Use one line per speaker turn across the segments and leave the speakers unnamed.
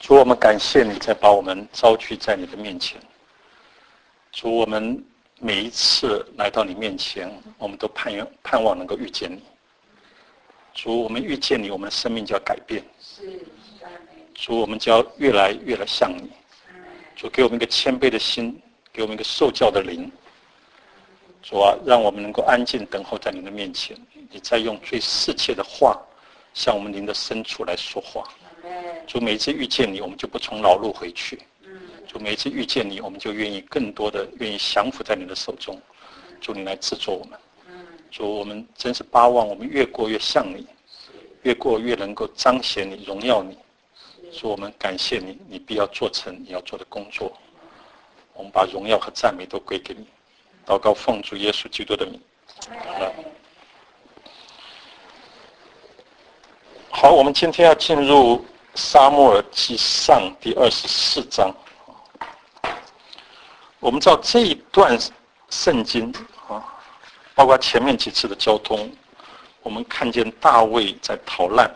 主，我们感谢你再把我们招聚在你的面前。主，我们每一次来到你面前，我们都盼望能够遇见你。主，我们遇见你，我们的生命就要改变。主，我们就要越来越来像你。主，给我们一个谦卑的心，给我们一个受教的灵。主啊，让我们能够安静等候在你的面前，你再用最适切的话向我们灵的深处来说话。主，每一次遇见你，我们就不从老路回去。主，每一次遇见你，我们就更多的愿意降服在你的手中。主，你来制作我们。主，我们真是巴望我们越过越像你，越过越能够彰显你、荣耀你。主，我们感谢你，你必要做成你要做的工作。我们把荣耀和赞美都归给你。祷告奉主耶稣基督的名。好，我们今天要进入撒母耳记上第24章。我们知道这一段圣经包括前面几次的交通，我们看见大卫在逃难。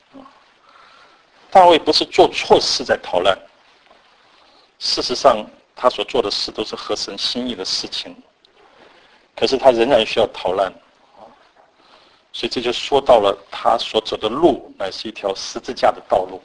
大卫不是做错事在逃难，事实上他所做的事都是合神心意的事情，可是他仍然需要逃难。所以这就说到了他所走的路乃是一条十字架的道路，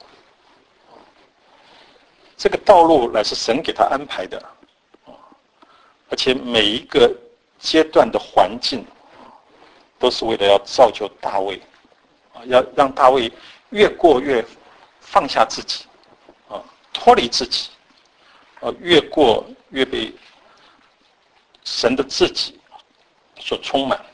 这个道路乃是神给他安排的，而且每一个阶段的环境都是为了要造就大卫，要让大卫越过越放下自己，脱离自己，越过越被神的自己所充满。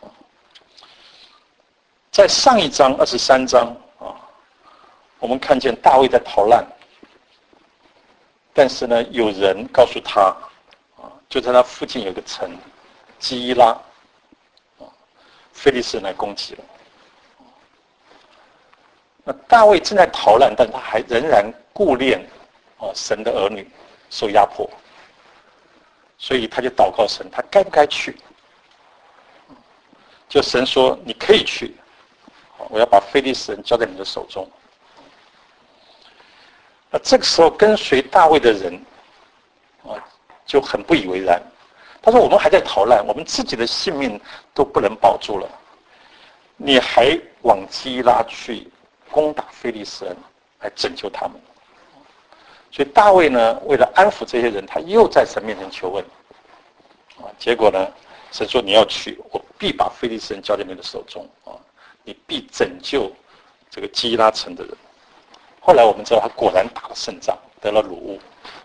在上一章23章我们看见大卫在逃难，但是呢，有人告诉他，就在他附近有个城基伊拉，非利士人来攻击了。那大卫正在逃难，但他还仍然顾念神的儿女受压迫，所以他就祷告神，他该不该去？就神说你可以去，我要把非利士人交在你的手中。这个时候跟随大卫的人就很不以为然，他说我们还在逃难，我们自己的性命都不能保住了，你还往基伊拉去攻打非利士人来拯救他们。所以大卫呢，为了安抚这些人，他又在神面前求问，结果呢，神说你要去，我必把非利士人交在你的手中，你必拯救这个基伊拉城的人。后来我们知道他果然打了胜仗，得了掳物。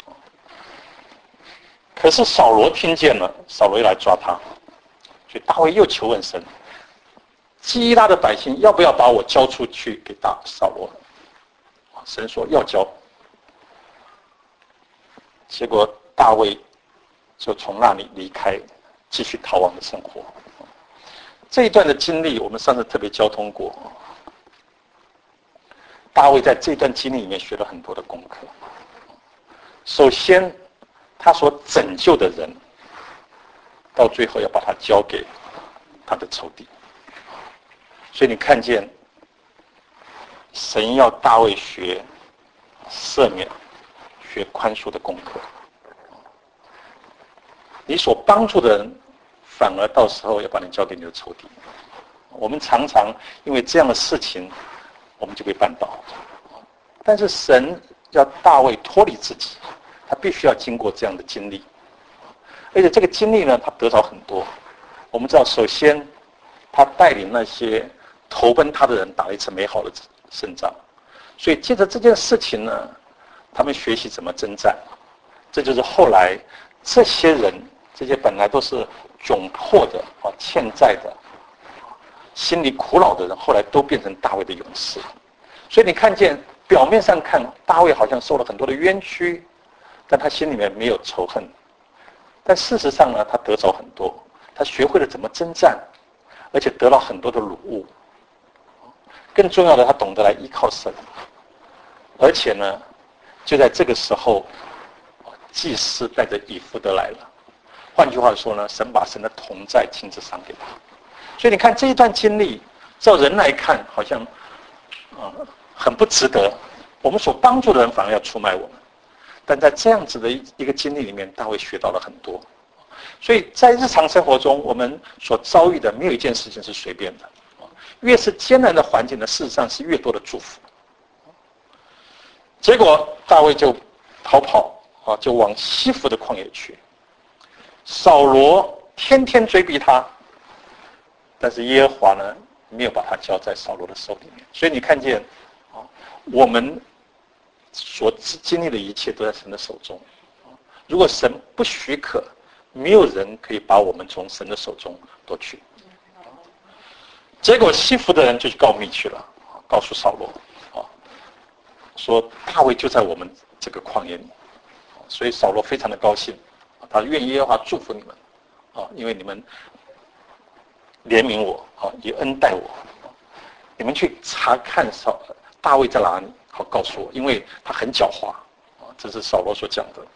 可是扫罗听见了，扫罗又来抓他，所以大卫又求问神，基伊拉的百姓要不要把我交出去给扫罗？神说要交。结果大卫就从那里离开，继续逃亡的生活。这一段的经历我们上次特别交通过，大卫在这段经历里面学了很多的功课。首先他所拯救的人到最后要把他交给他的仇敌，所以你看见神要大卫学赦免、学宽恕的功课。你所帮助的人反而到时候要把你交给你的仇敌。我们常常因为这样的事情我们就被绊倒，但是神要大卫脱离自己，他必须要经过这样的经历，而且这个经历呢，他得着很多。我们知道，首先他带领那些投奔他的人打了一次美好的胜仗，所以借着这件事情呢，他们学习怎么征战。这就是后来这些人，这些本来都是窘迫的欠债的心里苦恼的人，后来都变成大卫的勇士。所以你看见表面上看大卫好像受了很多的冤屈，但他心里面没有仇恨，但事实上呢，他得着很多，他学会了怎么征战，而且得到很多的掳物。更重要的，他懂得来依靠神，而且呢，就在这个时候，祭司带着以弗得来了。换句话说呢，神把神的同在亲自赏给他。所以你看这一段经历，照人来看好像很不值得， 我们所帮助的人反而要出卖我们。但在这样子的一个经历里面，大卫学到了很多。所以在日常生活中，我们所遭遇的没有一件事情是随便的。越是艰难的环境呢，事实上是越多的祝福。结果大卫就逃跑啊，就往西弗的旷野去。扫罗天天追逼他，但是耶和华呢，没有把他交在扫罗的手里面。所以你看见啊，我们所经历的一切都在神的手中。如果神不许可，没有人可以把我们从神的手中夺去。结果西弗的人就去告密去了，告诉扫罗，说大卫就在我们这个旷野里。所以扫罗非常的高兴，他愿耶和华祝福你们，因为你们怜悯我，也恩待我。你们去查看大卫在哪里，好告诉我，因为他很狡猾。这是扫罗所讲的。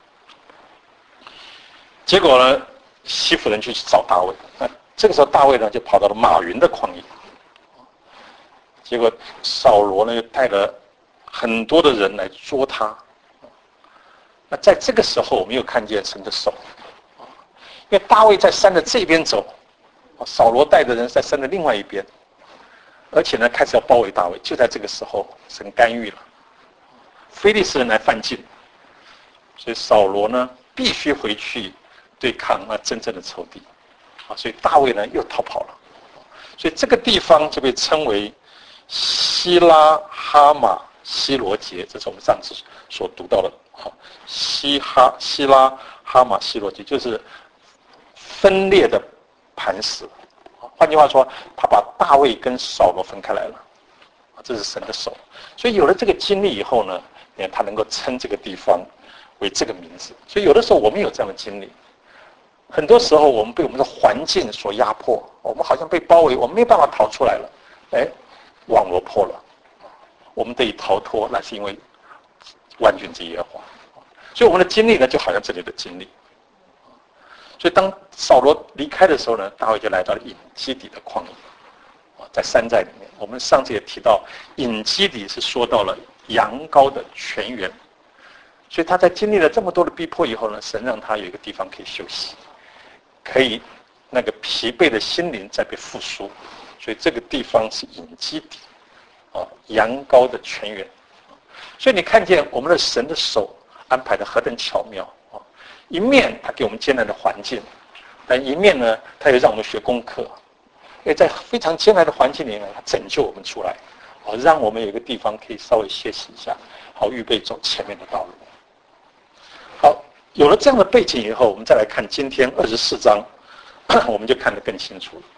结果呢，西弗人去找大卫。那这个时候大卫呢就跑到了马云的旷野。结果扫罗呢又带了很多的人来捉他。那在这个时候，我们又看见神的手，因为大卫在山的这边走，扫罗带的人在山的另外一边，而且呢开始要包围大卫。就在这个时候，神干预了，非利士人来犯境，所以扫罗呢必须回去对抗那真正的仇敌，所以大卫呢又逃跑了。所以这个地方就被称为希拉哈马希罗节，这是我们上次所读到的。希拉哈马希罗节就是分裂的磐石。换句话说，他把大卫跟扫罗分开来了，这是神的手。所以有了这个经历以后呢，他能够称这个地方为这个名字。所以有的时候我们有这样的经历，很多时候我们被我们的环境所压迫，我们好像被包围，我们没有办法逃出来了。网罗破了，我们得以逃脱，那是因为万军之耶和华。所以我们的经历呢，就好像这里的经历。所以当扫罗离开的时候呢，大卫就来到了隐基底的旷野，在山寨里面。我们上次也提到，隐基底是说到了羊羔的泉源。所以他在经历了这么多的逼迫以后呢，神让他有一个地方可以休息，可以那个疲惫的心灵再被复苏。所以这个地方是隐基底，羊羔的泉源。所以你看见我们的神的手安排的何等巧妙啊！一面他给我们艰难的环境，但一面呢，他也让我们学功课。因为在非常艰难的环境里面，他拯救我们出来，让我们有一个地方可以稍微歇息一下，好预备走前面的道路。好，有了这样的背景以后，我们再来看今天24章，我们就看得更清楚了。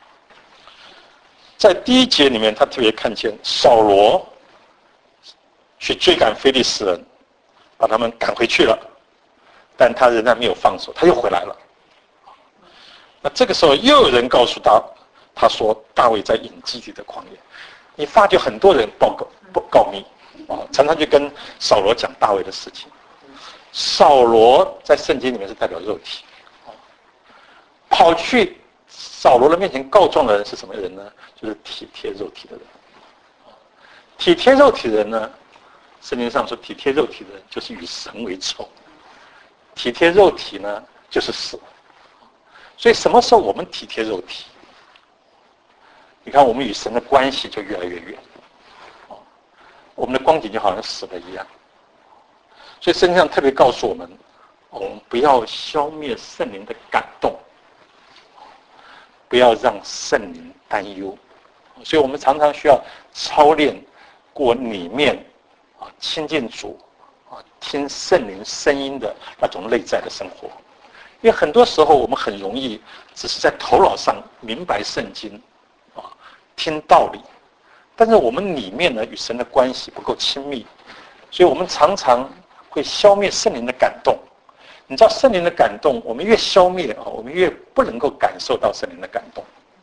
在第1节里面，他特别看见扫罗去追赶非利士人，把他们赶回去了，但他仍然没有放手，他又回来了。那这个时候又有人告诉他说大卫在隐基底的旷野。你发觉很多人告密，常常就跟扫罗讲大卫的事情。扫罗在圣经里面是代表肉体，跑去扫罗的面前告状的人是什么人呢？就是体贴肉体的人。体贴肉体的人呢，圣经上说体贴肉体的人就是与神为仇，体贴肉体呢就是死。所以什么时候我们体贴肉体，你看我们与神的关系就越来越远，我们的光景就好像死了一样。所以圣经上特别告诉我们，我们不要消灭圣灵的感动，不要让圣灵担忧。所以我们常常需要操练过里面亲近主听圣灵声音的那种内在的生活。因为很多时候我们很容易只是在头脑上明白圣经听道理，但是我们里面呢与神的关系不够亲密，所以我们常常会消灭圣灵的感动。你知道圣灵的感动，我们越消灭我们越不能够感受到圣灵的感动。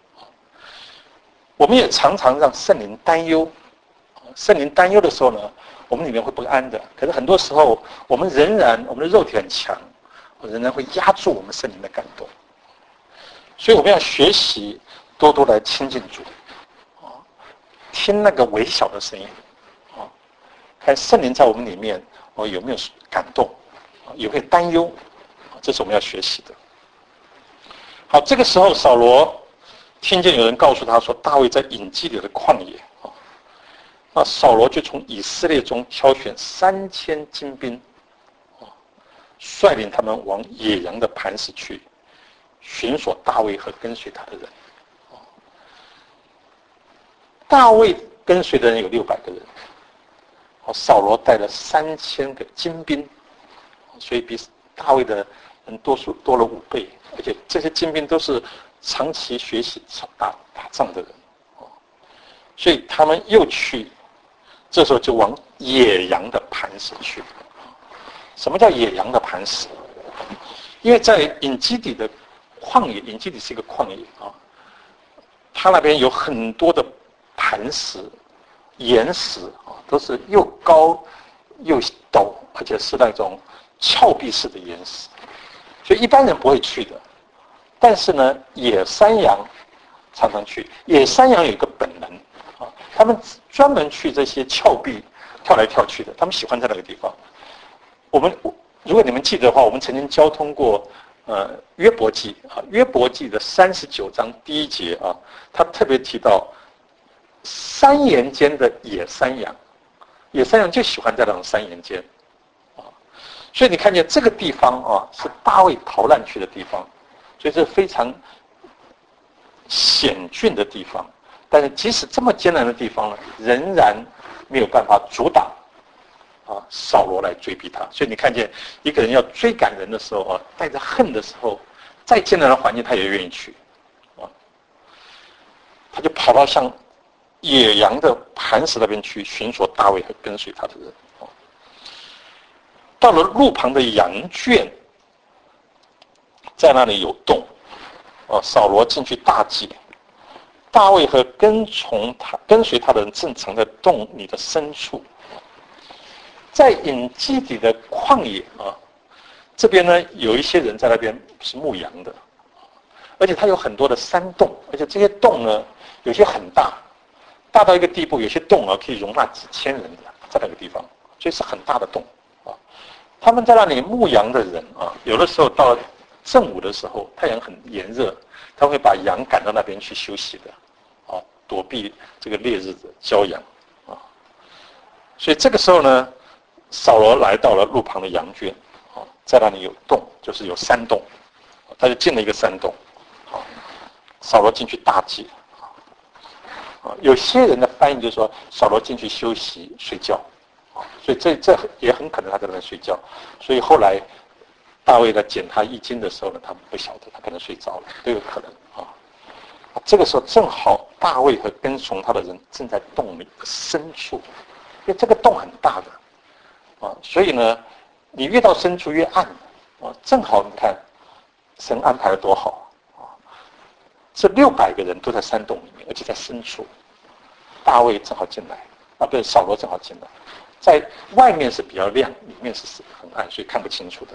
我们也常常让圣灵担忧，圣灵担忧的时候呢，我们里面会不安的。可是很多时候我们的肉体很强，仍然会压住我们圣灵的感动。所以我们要学习多多来亲近主，听那个微小的声音， 看圣灵在我们里面有没有感动，有没有担忧，这是我们要学习的。好，这个时候扫罗听见有人告诉他说，大卫在隐基里的旷野啊，那扫罗就从以色列中挑选3000精兵啊，率领他们往野羊的磐石去，寻索大卫和跟随他的人。大卫跟随的人有600个人，扫罗带了3000个精兵，所以比大卫的人多了5倍，而且这些精兵都是长期学习打仗的人，所以他们又去，这时候就往野羊的磐石去。什么叫野羊的磐石？因为在隐基底的旷野，隐基底是一个旷野啊，它那边有很多的磐石、岩石啊，都是又高又陡，而且是那种峭壁式的岩石，所以一般人不会去的。但是呢，野山羊常常去。野山羊有一个本能啊，他们专门去这些峭壁跳来跳去的，他们喜欢在那个地方。如果你们记得的话，我们曾经交通过约伯记啊，约伯记的39章第1节啊，他特别提到山岩间的野山羊，野山羊就喜欢在那种山岩间啊，所以你看见这个地方啊，是大卫逃难去的地方，所以这是非常险峻的地方。但是即使这么艰难的地方呢，仍然没有办法阻挡扫罗来追逼他。所以你看见一个人要追赶人的时候啊，带着恨的时候，再艰难的环境他也愿意去啊，他就跑到像野羊的磐石那边去寻索大卫和跟随他的人。到了路旁的羊圈，在那里有洞，扫罗进去大祭，大卫和跟随他的人正藏在洞里的深处。在隐基底的旷野啊，这边呢有一些人在那边是牧羊的，而且它有很多的山洞，而且这些洞呢有些很大，大到一个地步，有些洞可以容纳几千人的在那个地方，所以是很大的洞啊。他们在那里牧羊的人啊，有的时候到了正午的时候，太阳很炎热，他会把羊赶到那边去休息的，躲避这个烈日的骄阳啊。所以这个时候呢，扫罗来到了路旁的羊圈，在那里有洞，就是有山洞，他就进了一个山洞，扫罗进去大祭，有些人的翻译就是说扫罗进去休息睡觉，所以这也很可能他在那边睡觉，所以后来大卫来捡他衣襟的时候呢，他不晓得，他可能睡着了，都有可能啊。这个时候正好大卫和跟从他的人正在洞里的深处，因为这个洞很大的。所以呢，你越到深处越暗，正好你看，神安排的多好啊！这600个人都在山洞里面，而且在深处，大卫正好进来，不是扫罗正好进来，在外面是比较亮，里面是很暗，所以看不清楚的。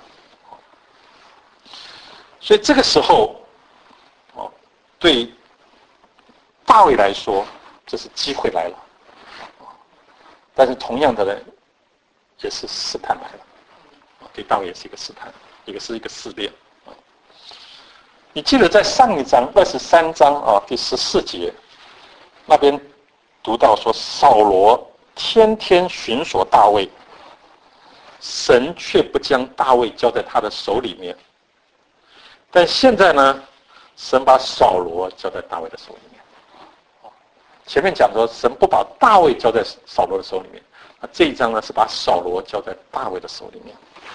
所以这个时候，对大卫来说，这是机会来了，但是同样的呢，也是试探来了，对大卫也是一个试探，也是一个试炼。你记得在上一章23章第14节那边读到说，扫罗天天寻索大卫，神却不将大卫交在他的手里面。但现在呢，神把扫罗交在大卫的手里面。前面讲说神不把大卫交在扫罗的手里面，这一章呢是把扫罗交在大卫的手里面。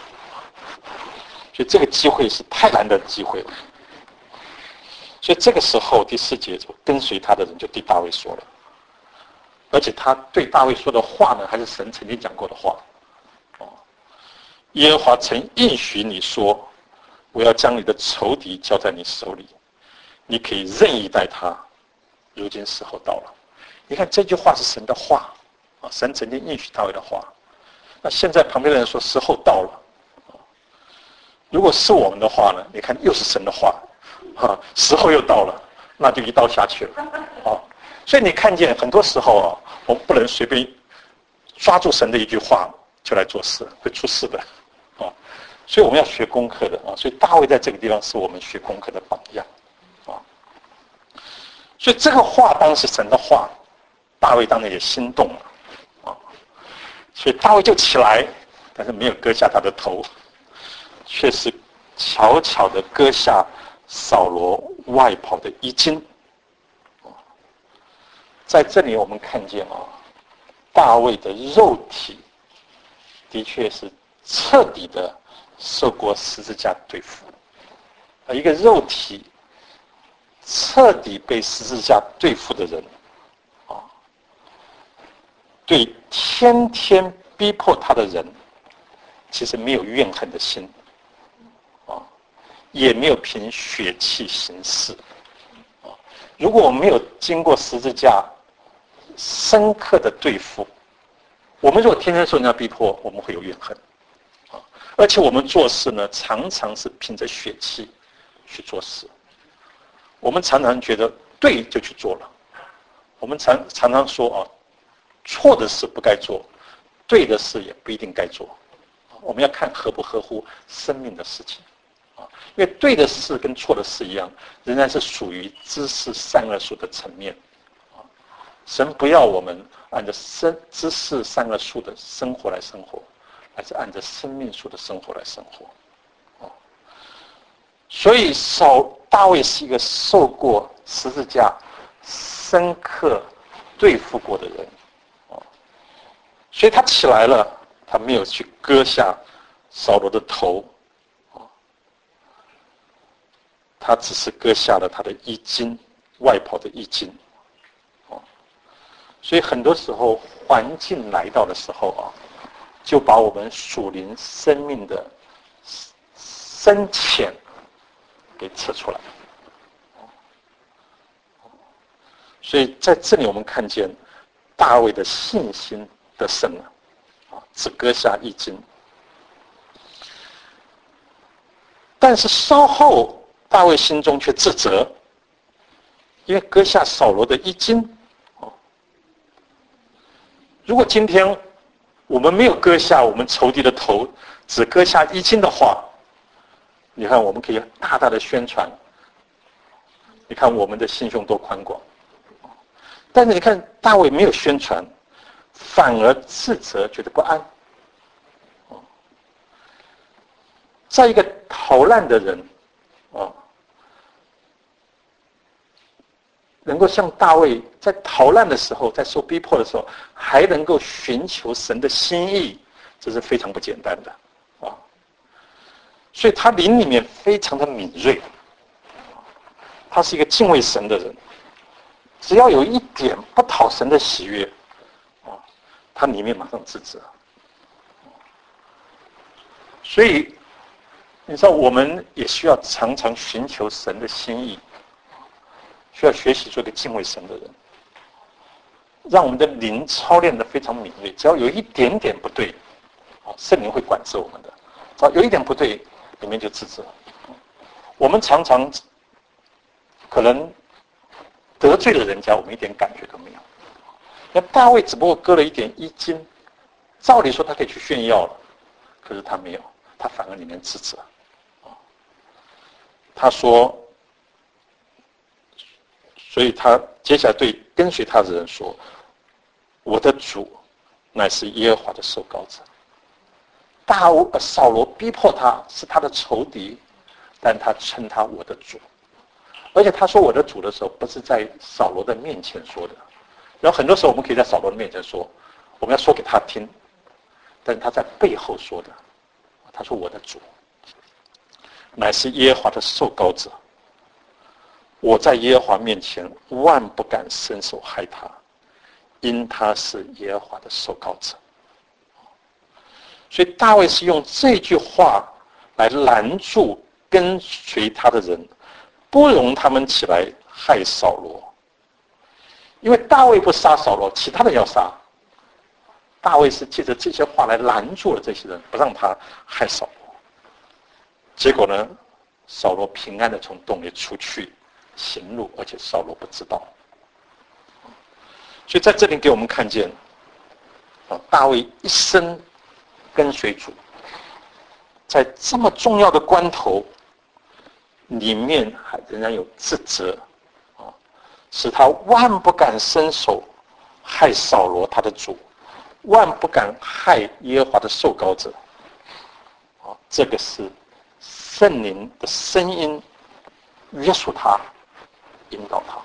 所以这个机会是太难得的机会了。所以这个时候第4节，跟随他的人就对大卫说了，而且他对大卫说的话呢，还是神曾经讲过的话。耶和华曾应许你说，我要将你的仇敌交在你手里，你可以任意待他，如今时候到了。你看这句话是神的话，神曾经应许大卫的话。那现在旁边的人说时候到了，如果是我们的话呢，你看又是神的话，时候又到了，那就一刀下去了。所以你看见很多时候我们不能随便抓住神的一句话就来做事，会出事的啊。所以我们要学功课的啊。所以大卫在这个地方是我们学功课的榜样啊。所以这个话当时神的话，大卫当然也心动了啊。所以大卫就起来，但是没有割下他的头，却是悄悄地割下扫罗外袍的衣襟。在这里我们看见啊，大卫的肉体的确是彻底的受过十字架对付，一个肉体彻底被十字架对付的人啊，对天天逼迫他的人，其实没有怨恨的心啊，也没有凭血气行事啊。如果我们没有经过十字架深刻的对付，我们如果天天受人家逼迫，我们会有怨恨啊。而且我们做事呢，常常是凭着血气去做事。我们常常觉得对就去做了，我们常常说啊，错的事不该做，对的事也不一定该做。我们要看合不合乎生命的事情啊，因为对的事跟错的事一样，仍然是属于知识善恶树的层面。神不要我们按照知识善恶树的生活来生活，而是按照生命树的生活来生活。所以大卫是一个受过十字架深刻对付过的人，所以他起来了，他没有去割下扫罗的头，他只是割下了他的衣襟，外袍的衣襟。所以很多时候环境来到的时候啊，就把我们属灵生命的深浅给测出来。所以在这里我们看见大卫的信心的胜啊，只割下衣襟。但是稍后大卫心中却自责，因为割下扫罗的衣襟。如果今天我们没有割下我们仇敌的头，只割下衣襟的话，你看我们可以大大的宣传，你看我们的心胸多宽广。但是你看大卫没有宣传，反而自责，觉得不安。在一个逃难的人能够像大卫在逃难的时候，在受逼迫的时候，还能够寻求神的心意，这是非常不简单的啊。所以他灵里面非常的敏锐，他是一个敬畏神的人，只要有一点不讨神的喜悦他里面马上自责。所以你知道我们也需要常常寻求神的心意，需要学习做一个敬畏神的人，让我们的灵操练得非常敏锐。只要有一点点不对，圣灵会管制我们的。只要有一点不对，里面就自责。我们常常可能得罪了人家，我们一点感觉都没有。那大卫只不过割了一点衣襟，照理说他可以去炫耀了，可是他没有，他反而里面自责。他说，所以他接下来对跟随他的人说：“我的主乃是耶和华的受膏者。”扫罗逼迫他是他的仇敌，但他称他我的主。而且他说我的主的时候，不是在扫罗的面前说的。然后很多时候我们可以在扫罗的面前说，我们要说给他听，但是他在背后说的，他说我的主乃是耶和华的受膏者。我在耶和华面前万不敢伸手害他，因他是耶和华的受膏者。所以大卫是用这句话来拦住跟随他的人，不容他们起来害扫罗。因为大卫不杀扫罗，其他人要杀。大卫是借着这些话来拦住了这些人，不让他害扫罗。结果呢，扫罗平安的从洞里出去行路，而且扫罗不知道。所以在这里给我们看见大卫一生跟随主，在这么重要的关头里面，还仍然有自责使他万不敢伸手害扫罗他的主，万不敢害耶和华的受膏者。这个是圣灵的声音约束他，引导他。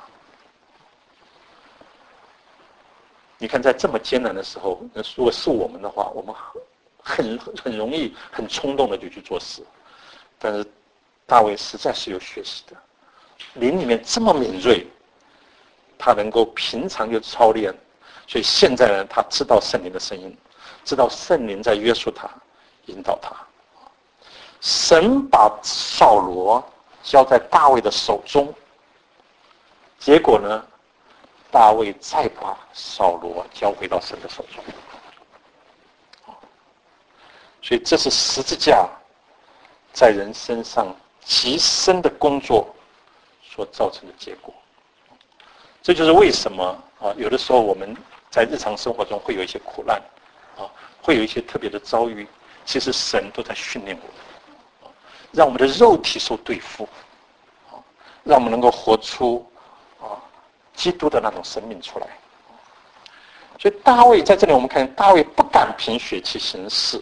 你看，在这么艰难的时候，如果是我们的话，我们很容易、很冲动的就去做事。但是大卫实在是有学习的，灵里面这么敏锐，他能够平常就操练，所以现在呢，他知道圣灵的声音，知道圣灵在约束他、引导他。神把扫罗交在大卫的手中，结果呢，大卫再把扫罗交回到神的手中。所以这是十字架在人身上极深的工作所造成的结果。这就是为什么有的时候我们在日常生活中会有一些苦难会有一些特别的遭遇，其实神都在训练我们，让我们的肉体受对付，让我们能够活出基督的那种生命出来。所以大卫在这里，我们看大卫不敢凭血气行事。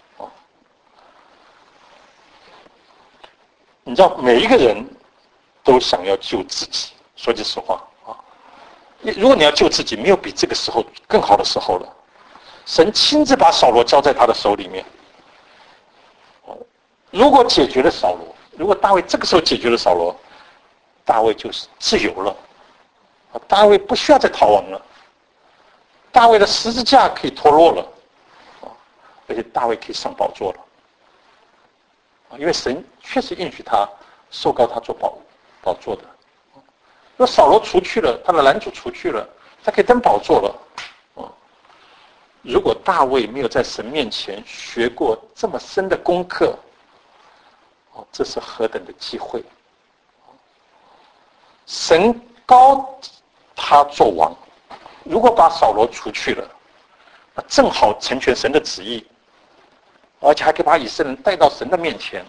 你知道，每一个人都想要救自己。说句实话如果你要救自己，没有比这个时候更好的时候了。神亲自把扫罗交在他的手里面。如果解决了扫罗，如果大卫这个时候解决了扫罗，大卫就是自由了。大卫不需要再逃亡了。大卫的十字架可以脱落了，而且大卫可以上宝座了。因为神确实允许他受膏他做宝座的。那扫罗除去了，他的拦阻除去了，他可以登宝座了。如果大卫没有在神面前学过这么深的功课，这是何等的机会！神膏他做王，如果把扫罗除去了，那正好成全神的旨意，而且还可以把以色列人带到神的面前。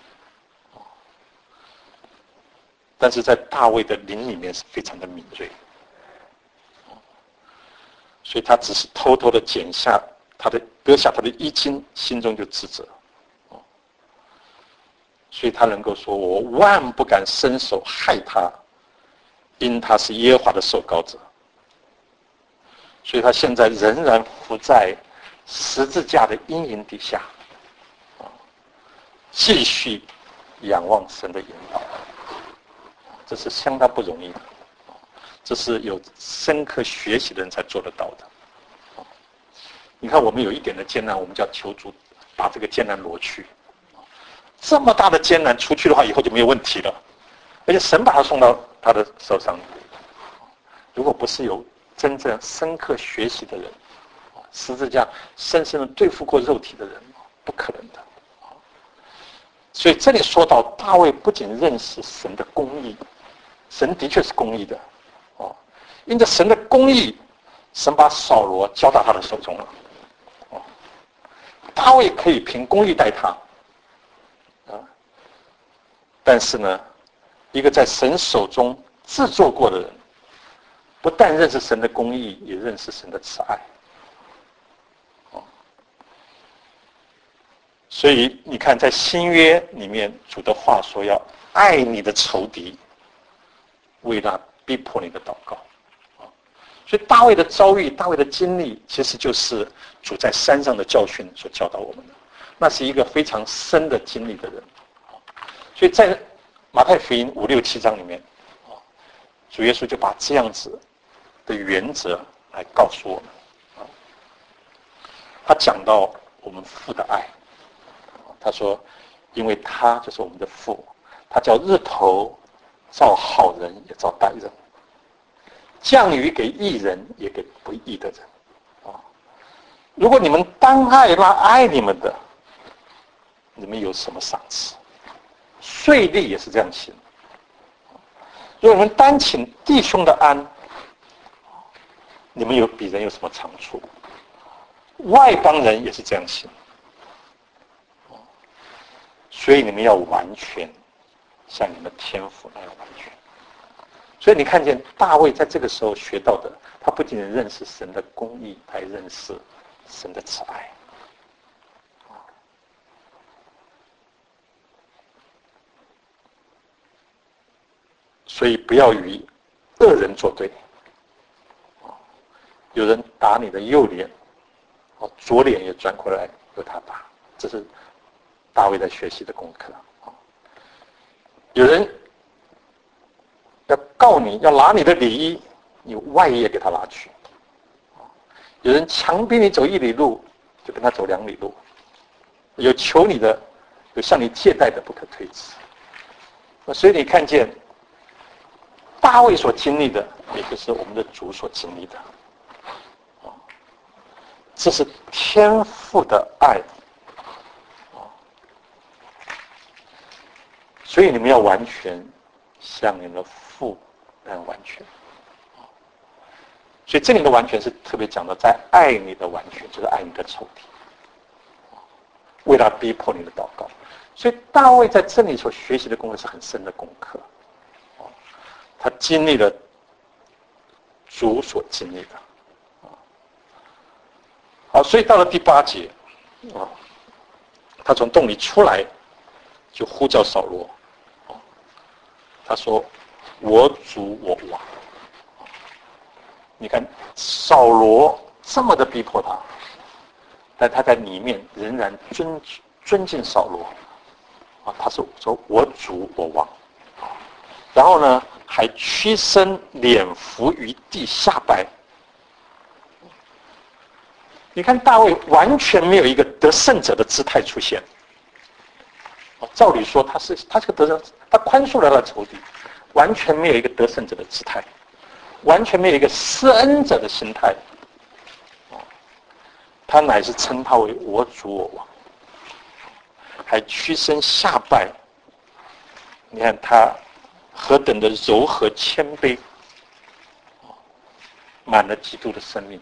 但是在大卫的灵里面是非常的敏锐，所以他只是偷偷的剪下割下他的衣襟，心中就自责。所以他能够说：“我万不敢伸手害他，因他是耶和华的受膏者。”所以他现在仍然伏在十字架的阴影底下，继续仰望神的引导。这是相当不容易的，这是有深刻学习的人才做得到的。你看，我们有一点的艰难，我们就要求主把这个艰难挪去。这么大的艰难出去的话，以后就没有问题了，而且神把他送到他的手上。如果不是有真正深刻学习的人，十字架深深的对付过肉体的人，不可能的。所以这里说到大卫不仅认识神的公义，神的确是公义的，因着神的公义，神把扫罗交到他的手中了，大卫可以凭公义待他，但是呢，一个在神手中制作过的人，不但认识神的公义，也认识神的慈爱。所以你看，在新约里面，主的话说要爱你的仇敌，为那逼迫你的祷告。所以大卫的遭遇，大卫的经历，其实就是主在山上的教训所教导我们的。那是一个非常深的经历的人。所以在马太福音5、6、7章里面，主耶稣就把这样子的原则来告诉我们。他讲到我们父的爱。他说：“因为他就是我们的父，他叫日头照好人也照歹人，降雨给义人也给不义的人。如果你们单爱那爱你们的，你们有什么赏赐？税吏也是这样行。如果你们单请弟兄的安，你们比人有什么长处？ 外邦人也是这样信。所以你们要完全，像你们天父那样完全。所以你看见大卫在这个时候学到的，他不仅认识神的公义，他也认识神的慈爱。所以不要与恶人作对。有人打你的右脸，左脸也转过来由他打，这是大卫在学习的功课。有人要告你，要拿你的礼衣，你外衣也给他拿去。有人强逼你走1里路，就跟他走2里路。有求你的，有向你借贷的，不可推辞。所以你看见大卫所经历的，也就是我们的主所经历的。这是天父的爱。所以你们要完全像你们的父那样完全。所以这里的完全是特别讲到在爱你的完全，就是爱你的仇敌，为了逼迫你的祷告。所以大卫在这里所学习的功课是很深的功课。他经历了主所经历的。好，所以到了第8节，他从洞里出来，就呼叫扫罗。他说：“我主我王。”你看扫罗这么的逼迫他，但他在里面仍然尊敬扫罗。他说我主我王。然后呢，还屈身脸伏于地下拜。你看大卫完全没有一个得胜者的姿态出现。照理说他是个得胜，他宽恕了他的仇敌，完全没有一个得胜者的姿态，完全没有一个施恩者的心态。他乃是称他为我主我王，还屈身下拜。你看他何等的柔和谦卑，满了基督的生命。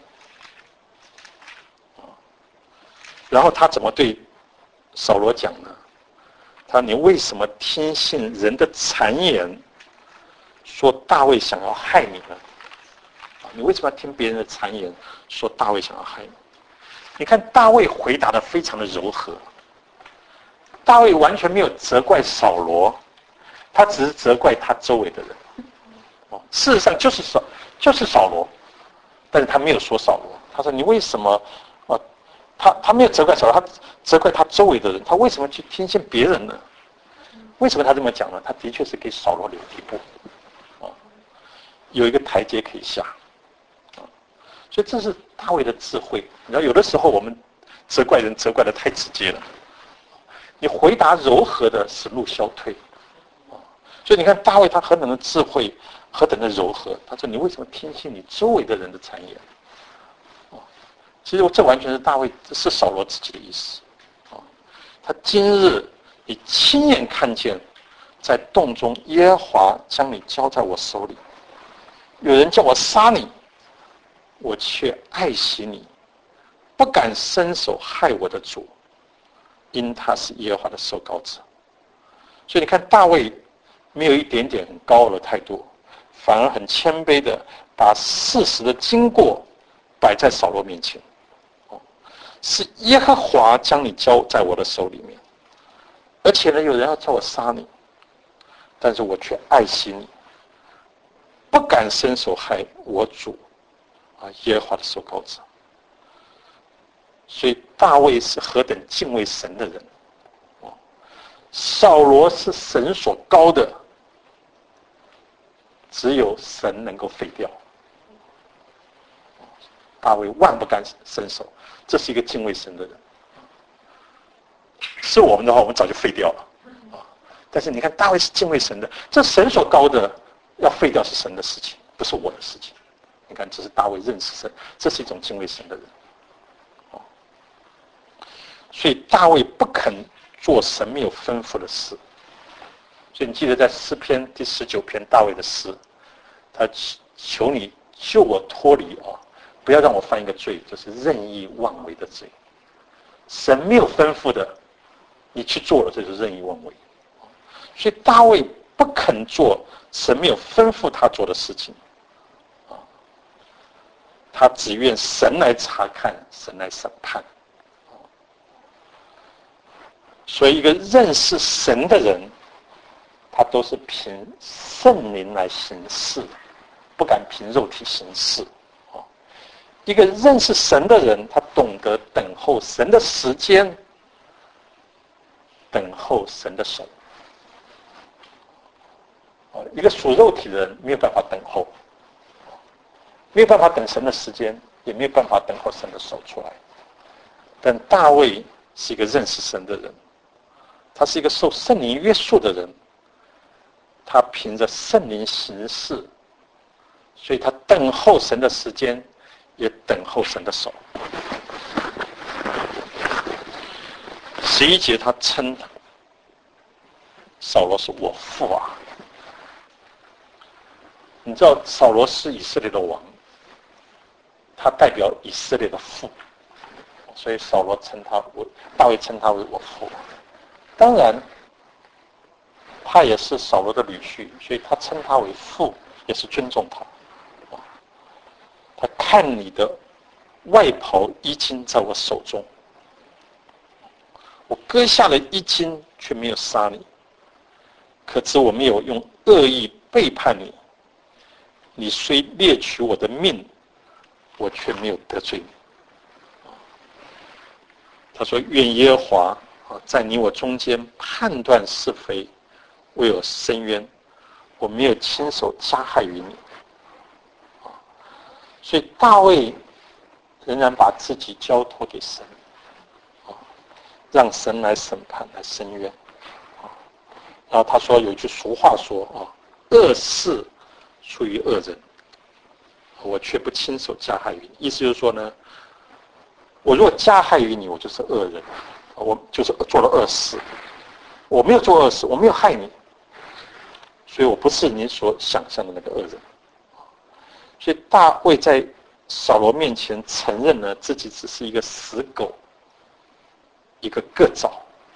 然后他怎么对扫罗讲呢？他说：“你为什么听信人的谗言，说大卫想要害你呢？你为什么要听别人的谗言，说大卫想要害你？”你看大卫回答的非常的柔和，大卫完全没有责怪扫罗，他只是责怪他周围的人。事实上就是扫罗，但是他没有说扫罗。他说：“你为什么？”他没有责怪扫罗，他责怪他周围的人。他为什么去听信别人呢？为什么他这么讲呢？他的确是给扫罗留地步，有一个台阶可以下。所以这是大卫的智慧。你知道，有的时候我们责怪人责怪的太直接了，你回答柔和的，使路消退。所以你看大卫他何等的智慧，何等的柔和。他说：“你为什么听信你周围的人的谗言？”其实这完全是大卫，是扫罗自己的意思。他今日你亲眼看见，在洞中耶和华将你交在我手里，有人叫我杀你，我却爱惜你，不敢伸手害我的主，因他是耶和华的受膏者。所以你看大卫没有一点点很高傲的态度，反而很谦卑的把事实的经过摆在扫罗面前。是耶和华将你交在我的手里面，而且呢，有人要叫我杀你，但是我却爱惜你，不敢伸手害我主耶和华的受膏者。所以大卫是何等敬畏神的人，扫罗是神所膏的，只有神能够废掉。大卫万不敢伸手，这是一个敬畏神的人。是我们的话，我们早就废掉了。但是你看，大卫是敬畏神的，这神所膏的，要废掉是神的事情，不是我的事情。你看，这是大卫认识神，这是一种敬畏神的人。所以大卫不肯做神没有吩咐的事。所以你记得在诗篇第19篇大卫的诗，他求你救我脱离不要让我犯一个罪，就是任意妄为的罪。神没有吩咐的，你去做了，这就是任意妄为。所以大卫不肯做神没有吩咐他做的事情，他只愿神来查看，神来审判。所以一个认识神的人，他都是凭圣灵来行事，不敢凭肉体行事。一个认识神的人，他懂得等候神的时间，等候神的手。一个属肉体的人没有办法等候，没有办法等神的时间，也没有办法等候神的手出来。但大卫是一个认识神的人，他是一个受圣灵约束的人，他凭着圣灵行事，所以他等候神的时间，也等候神的手。11节他称扫罗是我父啊。你知道扫罗是以色列的王，他代表以色列的父，所以扫罗大卫称他为我父。当然他也是扫罗的女婿，所以他称他为父也是尊重他。他看你的外袍衣襟在我手中，我割下了衣襟却没有杀你，可知我没有用恶意背叛你，你虽掠取我的命，我却没有得罪你。他说愿耶和华在你我中间判断是非，为我伸冤，我没有亲手加害于你。所以大卫仍然把自己交托给神，让神来审判，来伸冤。然后他说有一句俗话说恶事出于恶人，我却不亲手加害于你。意思就是说呢，我如果加害于你，我就是恶人，我就是做了恶事。我没有做恶事，我没有害你，所以我不是你所想象的那个恶人。所以大卫在扫罗面前承认了自己只是一个死狗，一个个蚤。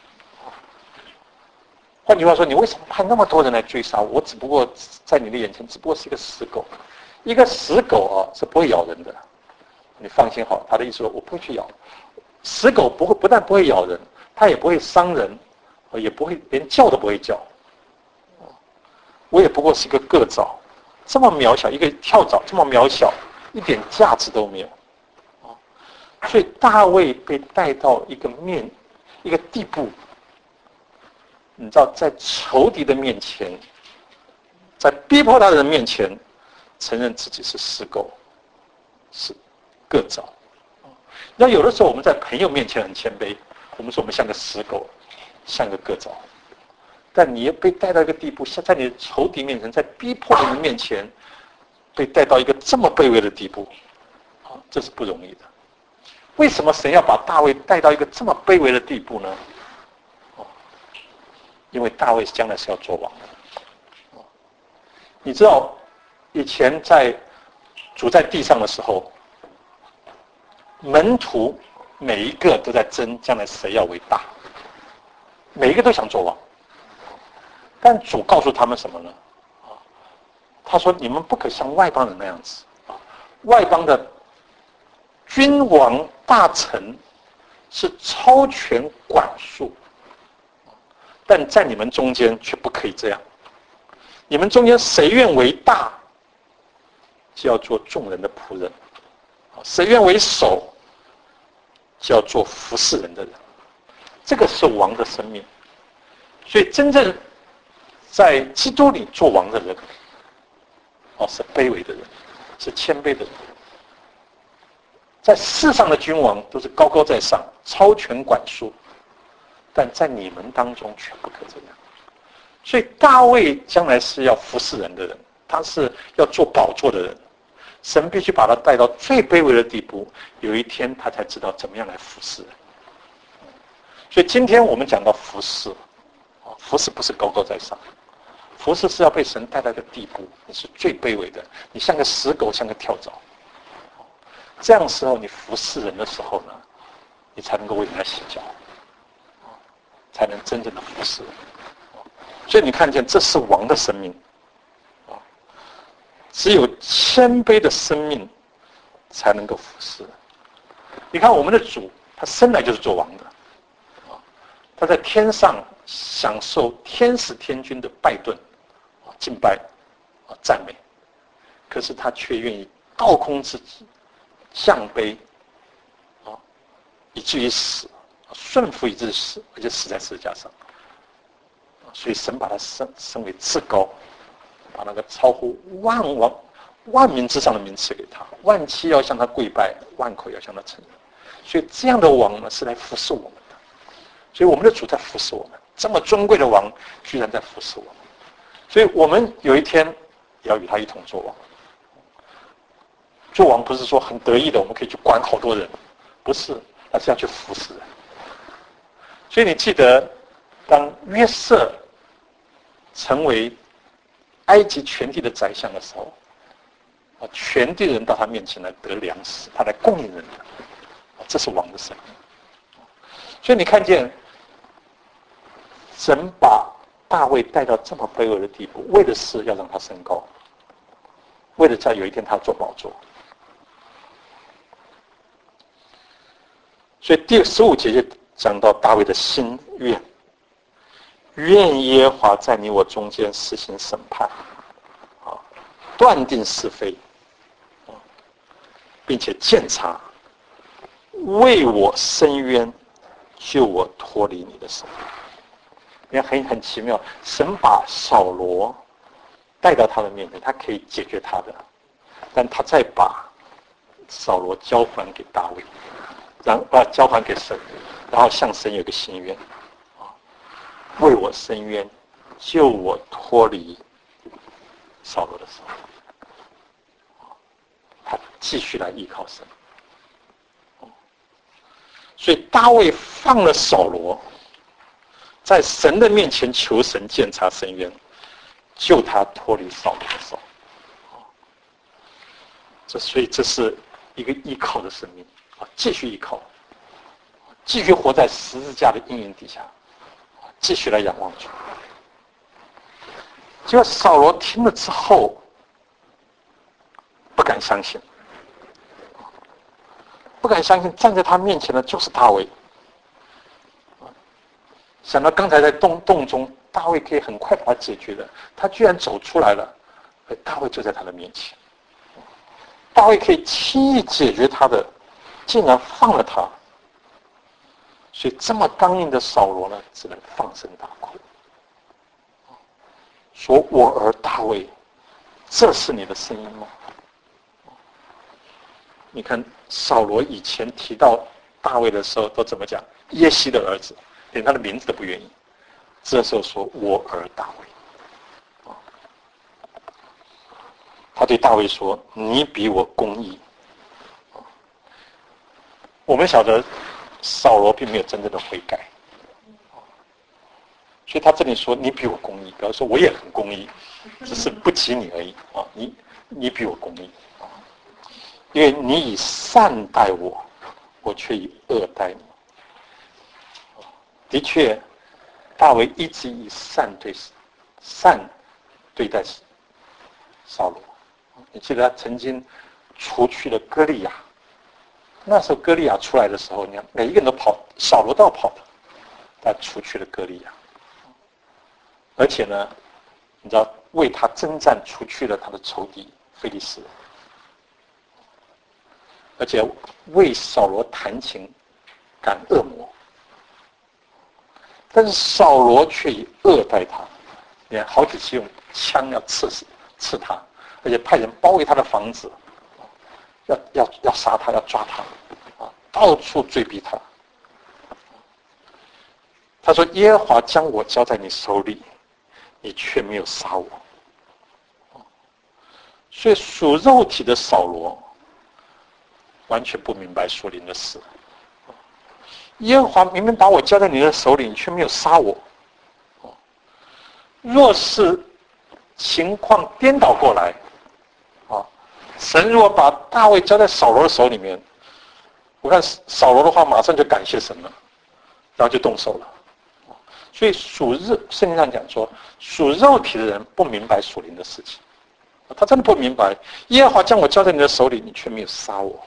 换句话说，你为什么派那么多人来追杀我？我只不过在你的眼前只不过是一个死狗。一个死狗是不会咬人的，你放心好。他的意思说，我不会去咬。死狗不但不会咬人，它也不会伤人，也不会连叫都不会叫。我也不过是一个个蚤，这么渺小，一个跳蚤这么渺小，一点价值都没有。所以大卫被带到一个地步，你知道，在仇敌的面前，在逼迫他的人面前，承认自己是死狗，是个蚤。那有的时候我们在朋友面前很谦卑，我们说我们像个死狗，像个个蚤。但你也被带到一个地步，在你的仇敌面前，在逼迫的人面前，被带到一个这么卑微的地步，这是不容易的。为什么神要把大卫带到一个这么卑微的地步呢？因为大卫将来是要做王的。你知道，以前主在地上的时候，门徒每一个都在争将来谁要为大，每一个都想做王。但主告诉他们什么呢？他说：“你们不可像外邦人那样子。外邦的君王大臣是超权管束，但在你们中间却不可以这样。你们中间谁愿为大，就要做众人的仆人；谁愿为首，就要做服侍人的人。这个是王的生命。所以真正在基督里做王的人，是卑微的人，是谦卑的人。在世上的君王都是高高在上，超权管束，但在你们当中却不可这样。所以大卫将来是要服侍人的人，他是要做宝座的人。神必须把他带到最卑微的地步，有一天他才知道怎么样来服侍人。所以今天我们讲到服侍，服侍不是高高在上，服侍是要被神带到一个地步，你是最卑微的，你像个死狗，像个跳蚤。 这样的时候你服侍人的时候呢，你才能够为人家洗脚，才能真正的服侍。所以你看见这是王的生命，只有谦卑的生命才能够服侍。你看我们的主，他生来就是做王的，他在天上享受天使天君的拜顿、敬拜、赞美，可是他却愿意倒空自己，降卑，以至于死，顺服以至于死，而且死在十字架上。所以神把他升为至高，把那个超乎万民之上的名赐给他，万妻要向他跪拜，万口要向他承认。所以这样的王呢，是来服侍我们的。所以我们的主在服侍我们，这么尊贵的王居然在服侍我们。所以我们有一天也要与他一同做王。做王不是说很得意的，我们可以去管好多人，不是，而是要去服侍人。所以你记得，当约瑟成为埃及全地的宰相的时候，全地人到他面前来得粮食，他来供应人的，这是王的生命。所以你看见神把大卫带到这么卑微的地步，为的是要让他升高，为了在有一天他做宝座。所以第15节就讲到大卫的心愿，愿耶和华在你我中间实行审判，断定是非，并且鉴察，为我伸冤，救我脱离你的手。你看很奇妙，神把扫罗带到他的面前，他可以解决他的，但他再把扫罗交还给大卫，交还给神，然后向神有个心愿，为我伸冤，救我脱离扫罗的手。他继续来依靠神。所以大卫放了扫罗，在神的面前求神鉴察伸冤，救他脱离扫罗的手。所以这是一个依靠的生命，继续依靠，继续活在十字架的阴影底下，继续来仰望主。结果扫罗听了之后，不敢相信，不敢相信站在他面前的就是大卫。想到刚才在洞中，大卫可以很快把它解决的，他居然走出来了，而大卫就在他的面前。大卫可以轻易解决他的，竟然放了他。所以这么刚硬的扫罗呢，只能放声大哭，说：“我儿大卫，这是你的声音吗？”你看扫罗以前提到大卫的时候都怎么讲？耶西的儿子，连他的名字都不愿意。这时候说：“我儿大卫。”他对大卫说：“你比我公义。”我们晓得扫罗并没有真正的悔改，所以他这里说：“你比我公义。”表示说我也很公义，只是不及你而已啊！你比我公义，因为你以善待我，我却以恶待你。的确，大卫一直以善对待扫罗。你记得他曾经除去了歌利亚，那时候歌利亚出来的时候，你看每一个人都跑，扫罗都要跑的，他除去了歌利亚，而且呢，你知道为他征战除去了他的仇敌非利士人，而且为扫罗弹琴赶恶魔，但是扫罗却以恶待他，你看好几次用枪要刺他，而且派人包围他的房子，要杀他，要抓他，到处追逼他。他说：“耶和华将我交在你手里，你却没有杀我。”所以属肉体的扫罗完全不明白属灵的事。耶和华明明把我交在你的手里，你却没有杀我。若是情况颠倒过来， 神如果把大卫交在扫罗的手里面，我看扫罗的话马上就感谢神了，然后就动手了。所以圣经上讲说，属肉体的人不明白属灵的事情，他真的不明白。耶和华将我交在你的手里，你却没有杀我。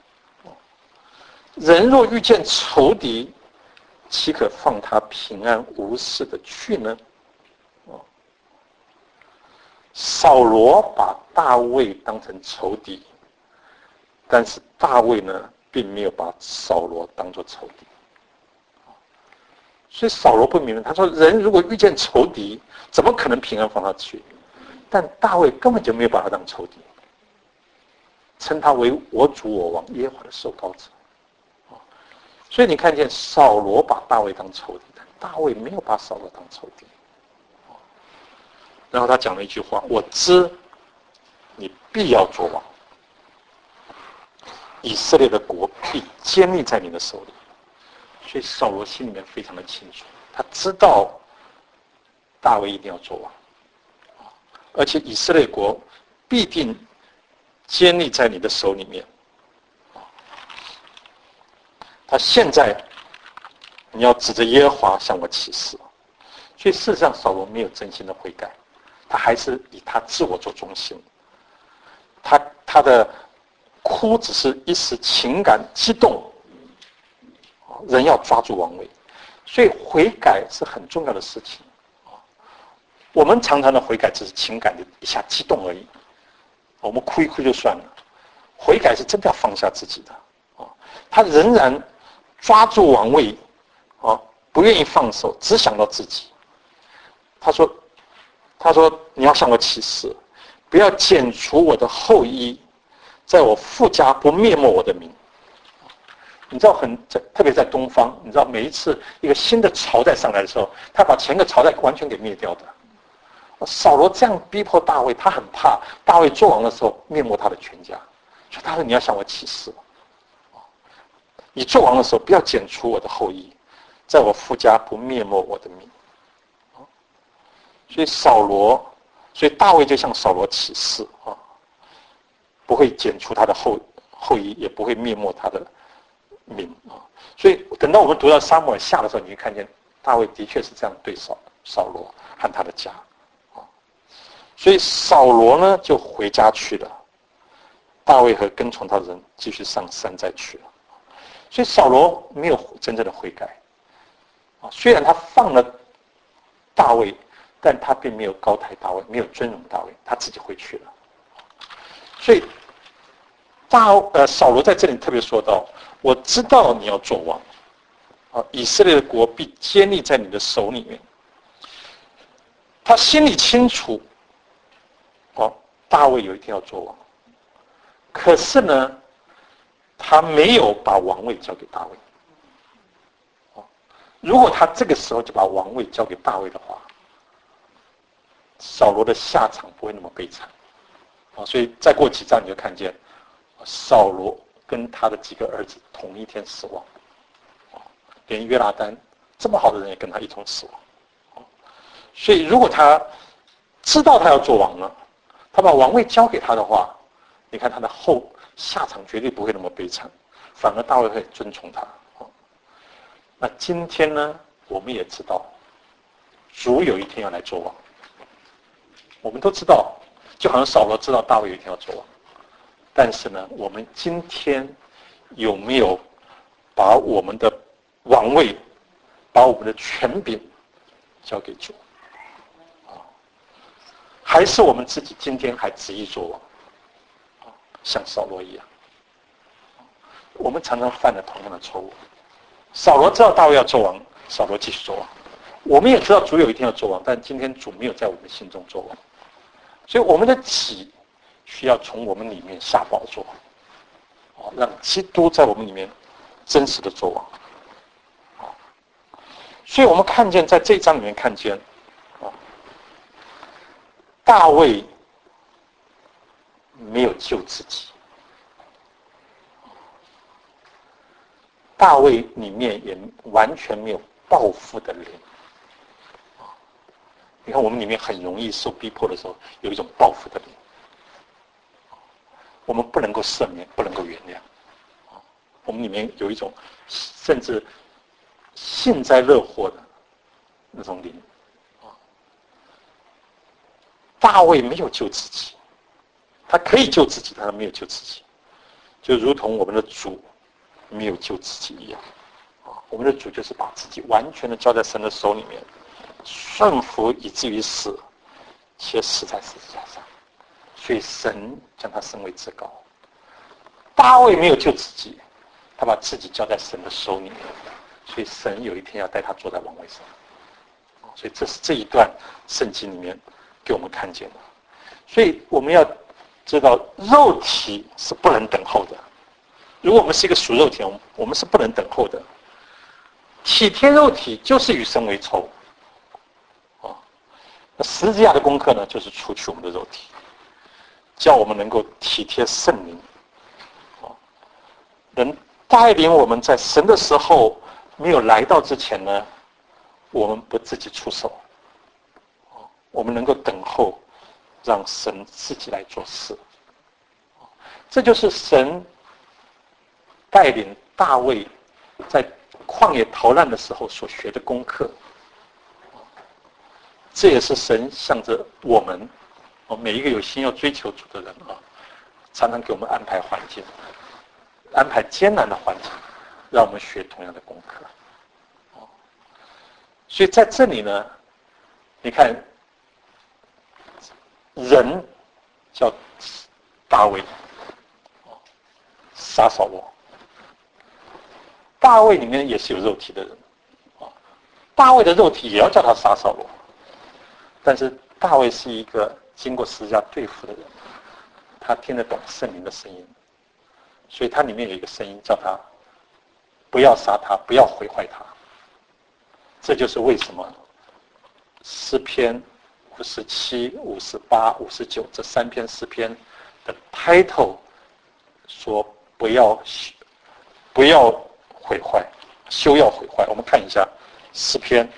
人若遇见仇敌，岂可放他平安无事的去呢？扫罗把大卫当成仇敌，但是大卫呢，并没有把扫罗当作仇敌。所以扫罗不明白，他说人如果遇见仇敌，怎么可能平安放他去？但大卫根本就没有把他当仇敌，称他为我主我王耶和华的受膏者。所以你看见扫罗把大卫当仇敌，但大卫没有把扫罗当仇敌。然后他讲了一句话：我知你必要做王，以色列的国必坚立在你的手里。所以扫罗心里面非常的清楚，他知道大卫一定要做王，而且以色列国必定坚立在你的手里面。他现在你要指着耶和华向我起誓。所以事实上扫罗没有真心的悔改，他还是以他自我做中心，他的哭只是一时情感激动，人要抓住王位。所以悔改是很重要的事情。我们常常的悔改只是情感的一下激动而已，我们哭一哭就算了。悔改是真的要放下自己的，他仍然抓住王位，不愿意放手，只想到自己。他说你要向我起誓，不要剪除我的后裔，在我父家不灭没我的名。你知道特别在东方，你知道每一次一个新的朝代上来的时候，他把前个朝代完全给灭掉的。扫罗这样逼迫大卫，他很怕大卫做王的时候灭没他的全家，所以他说你要向我起誓，你做王的时候不要剪除我的后裔，在我父家不灭没我的名。所以大卫就向扫罗起誓，不会剪除他的后裔，也不会灭没他的名。所以等到我们读到撒母耳下的时候，你会看见大卫的确是这样对扫罗和他的家。所以扫罗呢就回家去了，大卫和跟从他的人继续上山寨去了。所以扫罗没有真正的悔改，虽然他放了大卫，但他并没有高抬大卫，没有尊荣大卫，他自己回去了。所以扫罗在这里特别说到，我知道你要做王，以色列的国必坚立在你的手里面。他心里清楚，大卫有一天要做王，可是呢，他没有把王位交给大卫。如果他这个时候就把王位交给大卫的话，扫罗的下场不会那么悲惨。所以再过几章你就看见扫罗跟他的几个儿子同一天死亡，连约拿单这么好的人也跟他一同死亡。所以如果他知道他要做王了，他把王位交给他的话，你看他的下场绝对不会那么悲惨，反而大卫会尊崇他。那今天呢，我们也知道主有一天要来做王，我们都知道，就好像扫罗知道大卫有一天要做王，但是呢，我们今天有没有把我们的王位，把我们的权柄交给主？还是我们自己今天还执意做王，像扫罗一样？我们常常犯了同样的错误。扫罗知道大卫要做王，扫罗继续做王。我们也知道主有一天要做王，但今天主没有在我们心中做王，所以我们的己需要从我们里面下宝座，让基督在我们里面真实的做王。所以我们看见在这一章里面看见，大卫没有救自己，大卫里面也完全没有报复的灵。你看我们里面很容易受逼迫的时候，有一种报复的灵。 我们不能够赦免，不能够原谅。我们里面有一种甚至幸灾乐祸的那种灵。大卫没有救自己，他可以救自己，但他没有救自己，就如同我们的主没有救自己一样。我们的主就是把自己完全的交在神的手里面，顺服以至于死，且死在十字架上。所以神将他升为至高。大卫没有救自己，他把自己交在神的手里面，所以神有一天要带他坐在王位上。所以这是这一段圣经里面给我们看见的。所以我们要知道，肉体是不能等候的。如果我们是一个属肉体，我们是不能等候的。体贴肉体就是与神为仇。那十字架的功课呢，就是除去我们的肉体，叫我们能够体贴圣灵，能带领我们在神的时候没有来到之前呢，我们不自己出手，我们能够等候，让神自己来做事。这就是神带领大卫在旷野逃难的时候所学的功课。这也是神向着我们每一个有心要追求主的人常常给我们安排环境，安排艰难的环境，让我们学同样的功课。所以在这里呢，你看，人叫大卫，杀扫罗。大卫里面也是有肉体的人，大卫的肉体也要叫他杀扫罗。但是大卫是一个经过十字架对付的人，他听得懂圣灵的声音，所以他里面有一个声音叫他不要杀他，不要毁坏他。这就是为什么诗篇57、58、59这3篇诗篇的 title 说不要毁坏，休要毁坏。我们看一下诗篇。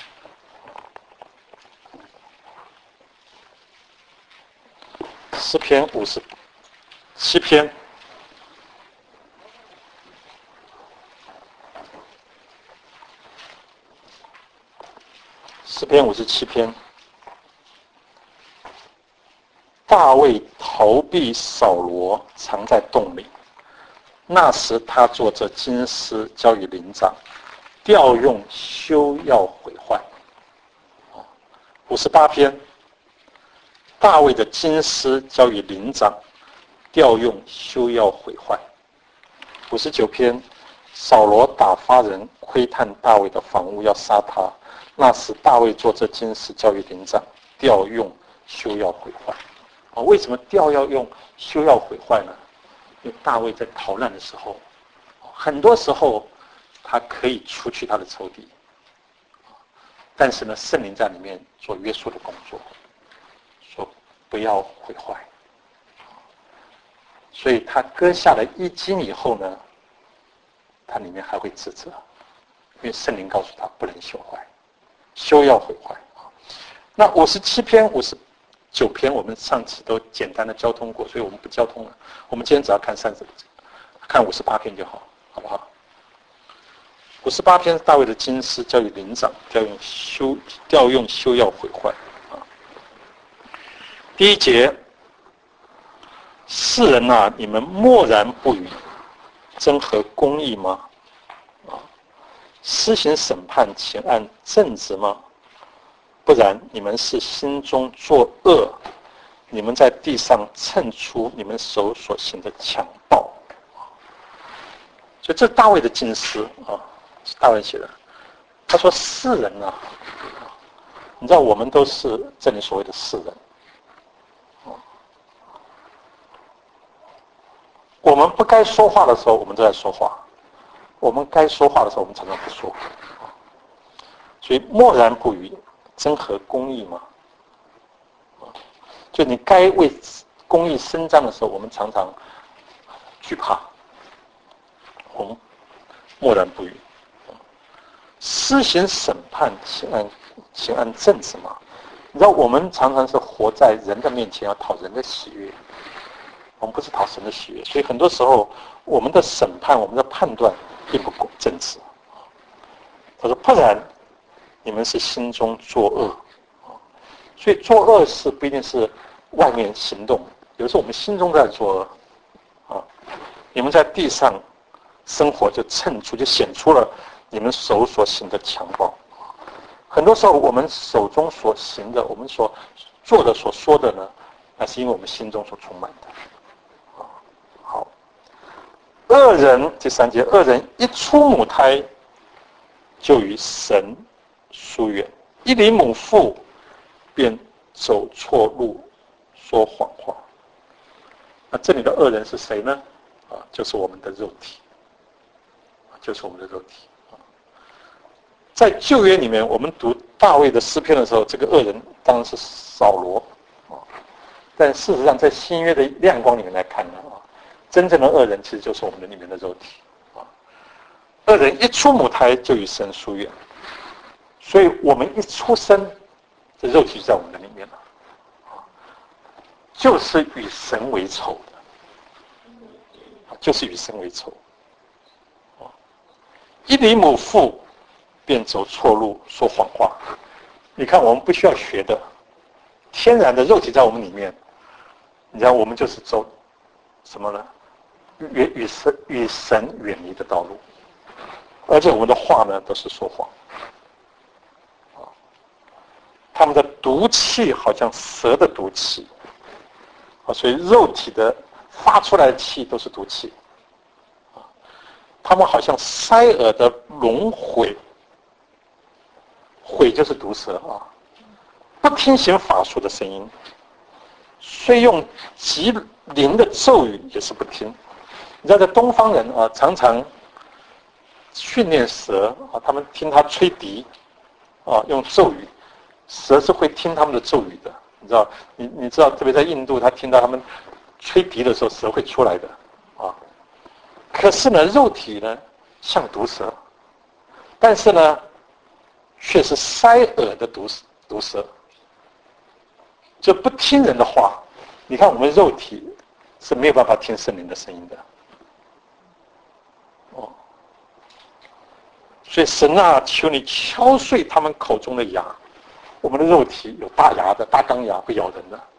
诗篇57篇，诗篇57篇，大卫逃避扫罗，藏在洞里。那时他做这金丝交与灵长，调用休要毁坏。58篇。大卫的金丝交与灵长，调用休要毁坏。59篇，扫罗打发人窥探大卫的房屋，要杀他。那时大卫做这金丝交与灵长，调用休要毁坏。为什么调要用休要毁坏呢？因为大卫在逃难的时候，很多时候他可以除去他的仇敌，但是呢，圣灵在里面做约束的工作。不要毁坏，所以他割下了衣襟以后呢，他里面还会自责，因为圣灵告诉他不能修坏，休要毁坏。那57篇、59篇，我们上次都简单的交通过，所以我们不交通了。我们今天只要看58篇就好，好不好？58篇大卫的金丝交与灵长，调用休要毁坏。第1节，世人啊，你们默然不语，真合公义吗？施行审判，请按正直吗？不然，你们是心中作恶，你们在地上称出你们手所行的强暴。所以这大卫的金丝是大卫写的。他说：“世人啊，你知道我们都是这里所谓的世人。”我们不该说话的时候，我们都在说话；我们该说话的时候，我们常常不说。所以默然不语，真合公义吗？就你该为公义伸张的时候，我们常常惧怕，我们默然不语。施行审判，请按正直吗？你知道，我们常常是活在人的面前，要讨人的喜悦。 我们不是讨神的喜悦，所以很多时候我们的审判、我们的判断并不正直。他说：“不然，你们是心中作恶。”所以作恶事不一定是外面行动，有时候我们心中在作恶啊。你们在地上生活，就衬出、就显出了你们手所行的强暴。很多时候，我们手中所行的、我们所做的、所说的呢，那是因为我们心中所充满的。好，恶人第3节，恶人一出母胎，就与神疏远；一离母腹，便走错路，说谎话。那这里的恶人是谁呢？就是我们的肉体，就是我们的肉体。在旧约里面，我们读大卫的诗篇的时候，这个恶人当然是扫罗但事实上，在新约的亮光里面来看呢，真正的恶人其实就是我们的里面的肉体恶人一出母胎就与神疏远，所以我们一出生，这肉体就在我们的里面了就是与神为仇的，就是与神为仇一离母腹，便走错路，说谎话。你看，我们不需要学的，天然的肉体在我们里面，你知道，我们就是走什么呢？与神远离的道路，而且我们的话呢，都是说谎。他们的毒气好像蛇的毒气，所以肉体的发出来的气都是毒气。他们好像塞耳的龙毁，毁就是毒蛇不听行法术的声音，虽用极灵的咒语也是不听。你知道，在东方人常常训练蛇他们听他吹笛用咒语，蛇是会听他们的咒语的。你知道，你知道，特别在印度，他听到他们吹笛的时候，蛇会出来的可是呢，肉体呢像毒蛇，但是呢，却是塞耳的毒蛇，就不听人的话。你看，我们肉体是没有办法听圣灵的声音的所以神求你敲碎他们口中的牙。我们的肉体有大牙的，大钢牙会咬人的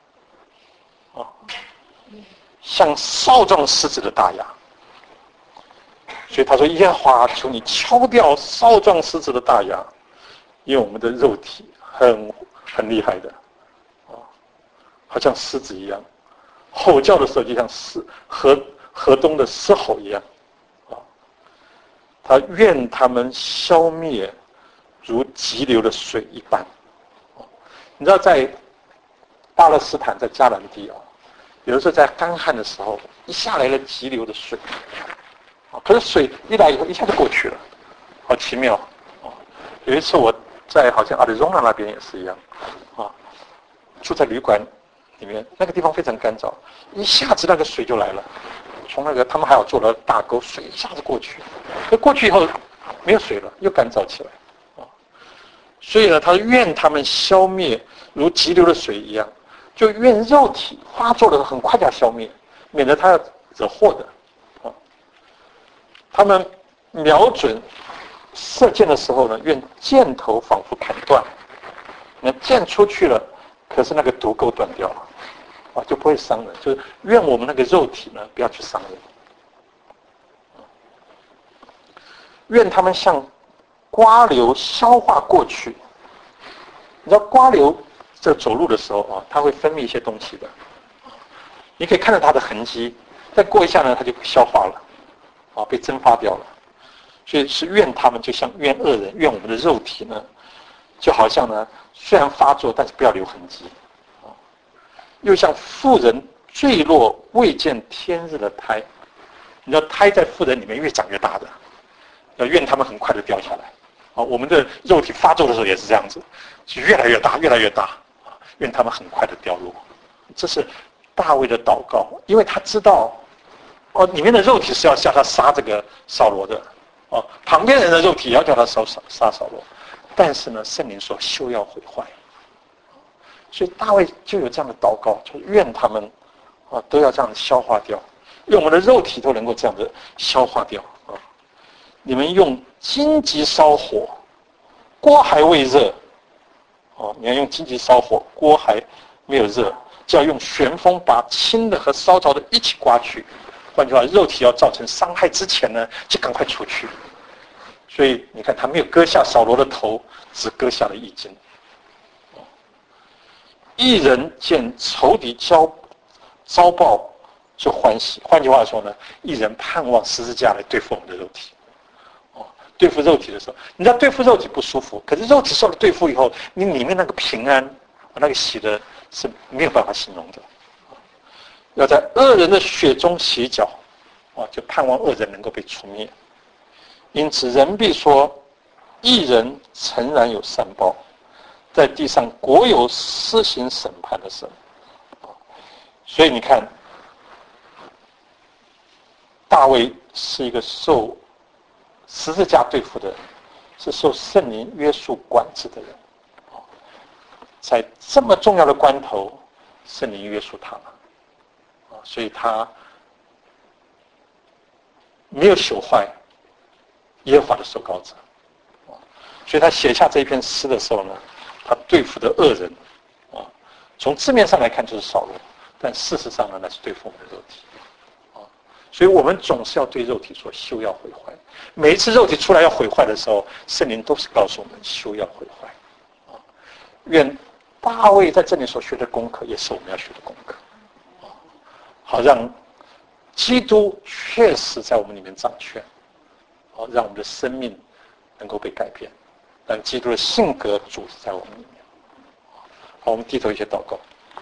像少壮狮子的大牙。所以他说：“耶和华，求你敲掉少壮狮子的大牙，因为我们的肉体很厉害的好像狮子一样，吼叫的时候就像河东的狮吼一样他愿他们消灭，如急流的水一般。”你知道，在巴勒斯坦，在迦南地有的时候在干旱的时候，一下来了急流的水可是水一来以后，一下就过去了，好奇妙有一次我在好像阿里中纳那边也是一样住在旅馆里面，那个地方非常干燥，一下子那个水就来了，从那个他们还有做了大沟，水一下子过去，可过去以后没有水了，又干燥起来所以呢，他愿他们消灭，如急流的水一样，就愿肉体发作的很快就要消灭，免得他要惹祸的他们瞄准射箭的时候呢，愿箭头仿佛砍断，那箭出去了，可是那个毒钩断掉了就不会伤人。就是愿我们那个肉体呢，不要去伤人。愿他们像瓜流消化过去。你知道瓜流在走路的时候它会分泌一些东西的，你可以看到它的痕迹，再过一下呢，它就消化了被蒸发掉了。所以是愿他们就像愿恶人，愿我们的肉体呢，就好像呢，虽然发作，但是不要留痕迹又像妇人坠落未见天日的胎。你知道胎在妇人里面越长越大的，要愿他们很快的掉下来我们的肉体发作的时候也是这样子，就越来越大越来越大愿他们很快的掉落。这是大卫的祷告，因为他知道里面的肉体是要叫他杀这个扫罗的旁边人的肉体也要叫他杀扫罗，但是呢，圣灵说休要毁坏，所以大卫就有这样的祷告，就愿他们都要这样消化掉，用我们的肉体都能够这样的消化掉啊。你们用荆棘烧火，锅还未热，你要用荆棘烧火，锅还没有热，就要用旋风把轻的和烧着的一起刮去。换句话，肉体要造成伤害之前呢，就赶快除去。所以你看，他没有割下扫罗的头，只割下了一筋。义人见仇敌遭报就欢喜。换句话说呢，义人盼望十字架来对付我们的肉体。对付肉体的时候，你知道对付肉体不舒服，可是肉体受了对付以后，你里面那个平安、那个喜乐是没有办法形容的。要在恶人的血中洗脚，就盼望恶人能够被除灭。因此，人必说，义人诚然有善报，在地上国有施行审判的神。所以你看，大卫是一个受十字架对付的人，是受圣灵约束管制的人。在这么重要的关头，圣灵约束他了，所以他没有朽坏耶和华的受膏者。所以他写下这一篇诗的时候呢，他对付的恶人，从字面上来看就是扫罗，但事实上呢，那是对付我们的肉体。所以我们总是要对肉体说休要毁坏。每一次肉体出来要毁坏的时候，圣灵都是告诉我们休要毁坏。愿大卫在这里所学的功课，也是我们要学的功课。好让基督确实在我们里面掌权，让我们的生命能够被改变，让基督的性格主持在我们里面。好，我们低头一些祷告。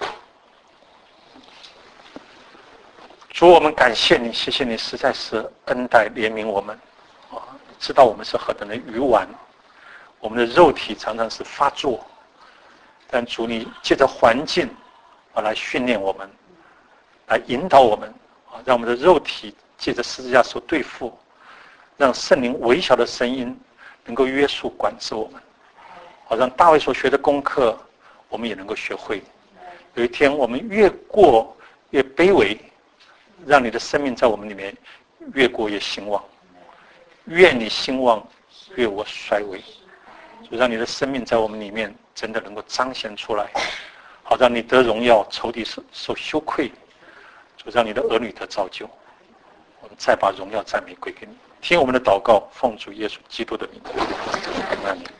主，我们感谢你，谢谢你，实在是恩待怜悯我们。你知道我们是何等的愚顽，我们的肉体常常是发作，但主你借着环境来训练我们，来引导我们，让我们的肉体借着十字架所对付，让圣灵微小的声音能够约束管制我们，好让大卫所学的功课我们也能够学会。有一天我们越过越卑微，让你的生命在我们里面越过越兴旺，愿你兴旺，愿我衰微，就让你的生命在我们里面真的能够彰显出来，好让你得荣耀，仇敌受羞愧，就让你的儿女得造就。我们再把荣耀赞美归给你，听我们的祷告，奉主耶稣基督的名。阿们。